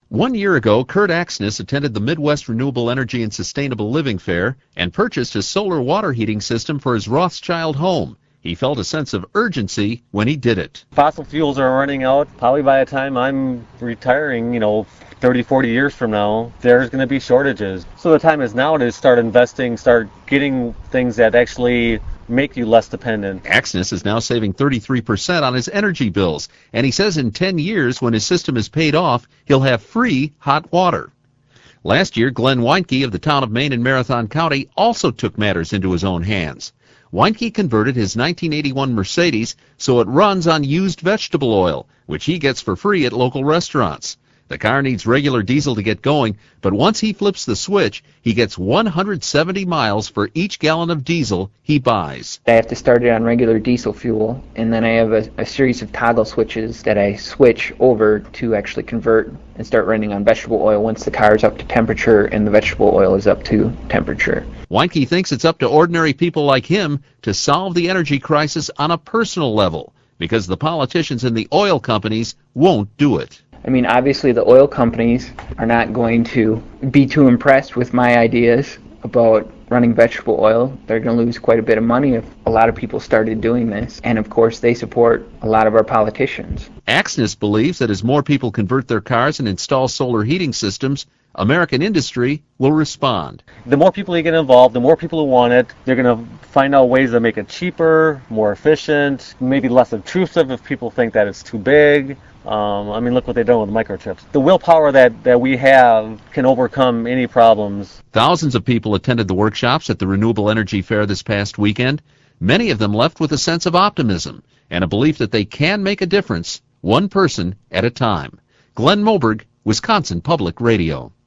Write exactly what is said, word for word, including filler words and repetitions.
One year ago, Kurt Axness attended the Midwest Renewable Energy and Sustainable Living Fair and purchased a solar water heating system for his Rothschild home. He felt a sense of urgency when he did it. Fossil fuels are running out. Probably by the time I'm retiring, you know, thirty, forty years from now, there's going to be shortages. So the time is now to start investing, start getting things that actually make you less dependent. Axness is now saving thirty-three percent on his energy bills, and he says in ten years, when his system is paid off, he'll have free hot water. Last year, Glenn Weinke of the town of Maine in Marathon County also took matters into his own hands. Weinke converted his nineteen eighty-one Mercedes so it runs on used vegetable oil, which he gets for free at local restaurants. The car needs regular diesel to get going, but once he flips the switch, he gets one hundred seventy miles for each gallon of diesel he buys. I have to start it on regular diesel fuel, and then I have a, a series of toggle switches that I switch over to actually convert and start running on vegetable oil once the car is up to temperature and the vegetable oil is up to temperature. Weinke thinks it's up to ordinary people like him to solve the energy crisis on a personal level, because the politicians and the oil companies won't do it. I mean, obviously the oil companies are not going to be too impressed with my ideas about running vegetable oil. They're going to lose quite a bit of money if a lot of people started doing this. And of course, they support a lot of our politicians. Axness believes that as more people convert their cars and install solar heating systems, American industry will respond. The more people you get involved, the more people who want it, they're going to find out ways to make it cheaper, more efficient, maybe less obtrusive if people think that it's too big. Um, I mean, look what they've done with microchips. The willpower that, that we have can overcome any problems. Thousands of people attended the workshops at the Renewable Energy Fair this past weekend. Many of them left with a sense of optimism and a belief that they can make a difference, one person at a time. Glenn Moberg, Wisconsin Public Radio.